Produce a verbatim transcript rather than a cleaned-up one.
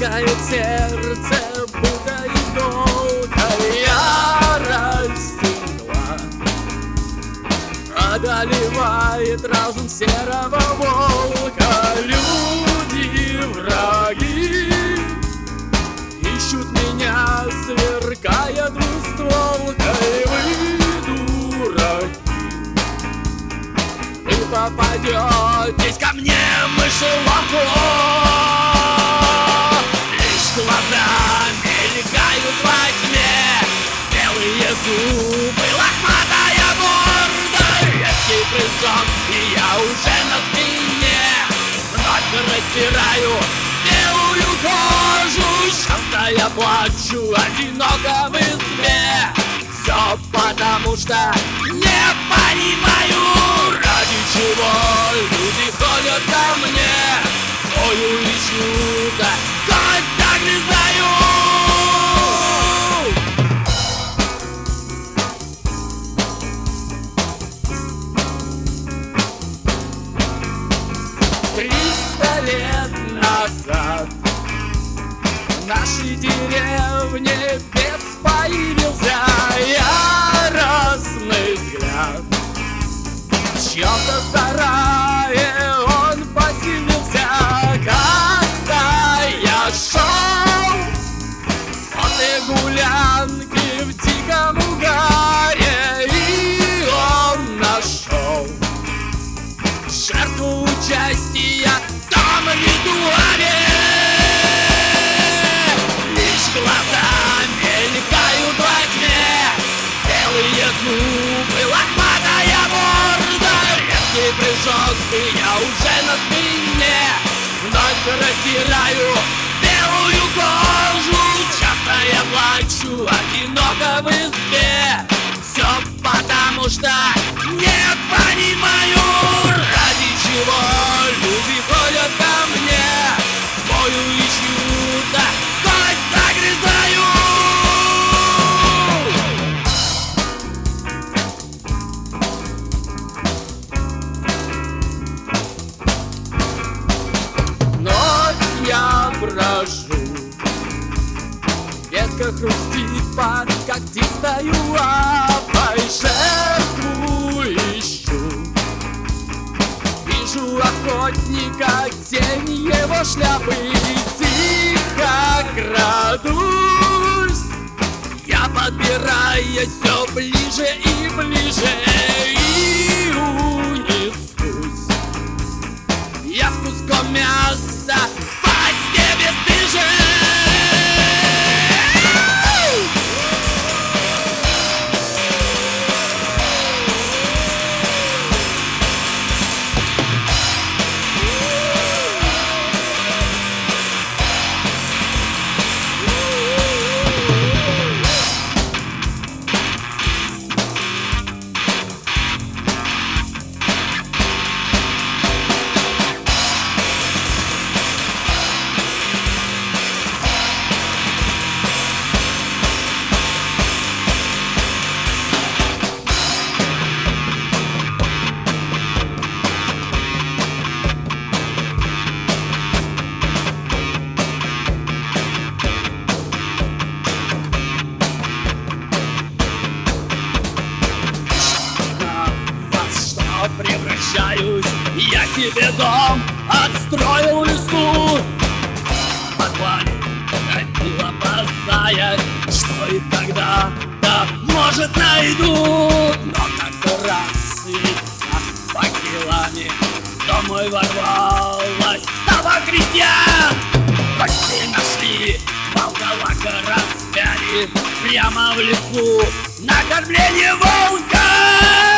ласкает сердце, будто иголка. Ярость мгла одолевает разум серого волка. Люди, враги, ищут меня, сверкая двустволкой. Вы, дураки, вы попадетесь ко мне в мышеловку. Лишь глаза мелькают во тьме, белые зубы, лохматая морда, резкий прыжок, и я уже на спине. Вновь растираю белую кожу, часто я плачу одиноко в избе. Все потому что не понимаю, ради чего люди ходят ко мне. Бою ищу, да кость догрызаю. Триста лет назад в нашей деревне бес появился. Яростный взгляд, в чьем-то сарае он поселился. Когда я шел после гулянки в диком угаре, и он нашел жертву участия в том ритуале. Лишь глаза мелькают во тьме, белые зубы, лохматая морда, резкий прыжок, и я уже на спине. Вновь растираю белую кожу, часто я плачу одиноко в избе. Все потому что не понимаю, ради чего люди ходят ко мне. Бою ищу, да кость загрызаю. Ночь я брожу, ветка хрустит под когтистою лапой. Жертву ищу, вижу охотника, тень его шляпы. Тихо крадусь, я подбираюсь все ближе и ближе, и унесусь я с куском мяса в пасти бесстыжей. Превращаюсь, я себе дом отстроил в лесу. В подвале ходила, опасаясь, что их когда-то, может, найдут. Но как-то раз лица факелами домой ворвалась толпа крестьян. Кости нашли, волколака распяли прямо в лесу на кормление волка.